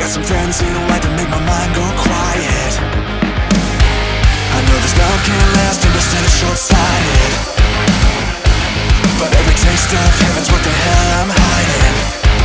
Got some friends in white to make my mind go quiet. I know this love can't last, understand it's short-sighted, but every taste of heaven's what the hell I'm hiding.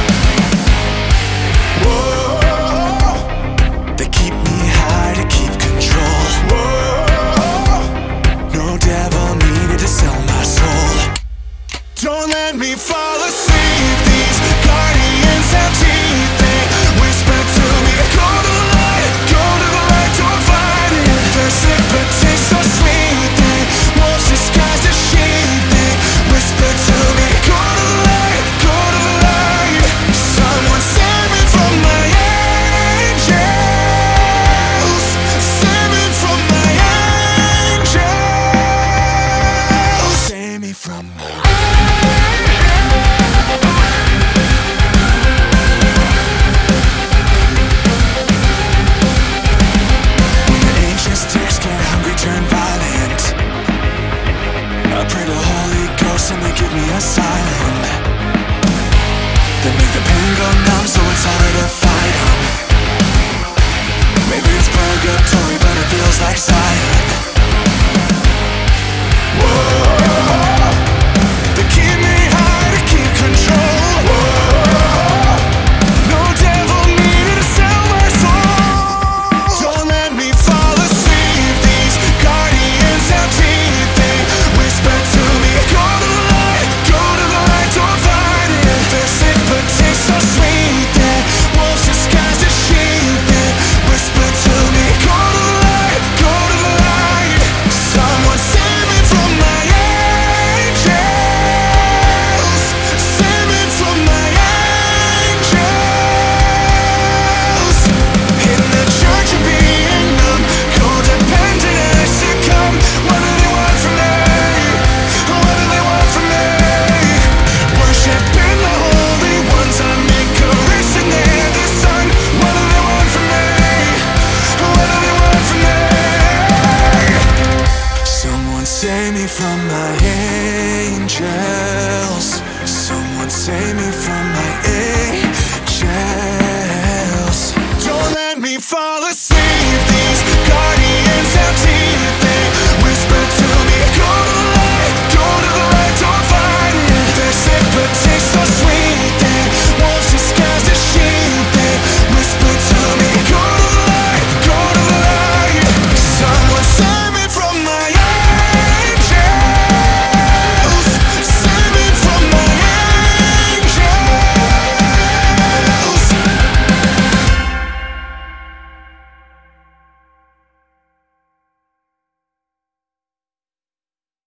Whoa, they keep me high to keep control. Whoa, no devil needed to sell my soul. Don't let me fall asleep, these guardians have teeth. They whisper to me, go to the light, go to the light, don't fight it. They're sick but taste so sweet. They wolves disguised as sheep. They whisper to me, go to the light, go to the light. Someone save me from my angels. Save me from my angels. Save me from my turn violent. I pray to Holy Ghost and they give me asylum. They make the pain go numb so it's harder to fight them. Maybe it's purgatory but it feels like Zion. Whoa, they keep me high to keep control. Whoa, no devil needed to sell my soul. Don't let me fall asleep, these guardians have teeth. They whisper to me, go to the light, go to the light, don't fight it. They're sick but taste so sweet. They're wolves disguised as sheep. They whisper to me, go to the light, go to the light. Someone save me from my angels. Save me from my angels. In the church of being numb, codependent I succumb. What do they want from me? What do they want from me? Worshiping the holy ones, I make a race and they're the sun. What do they want from me? What do they want from me? Someone save me from my angels.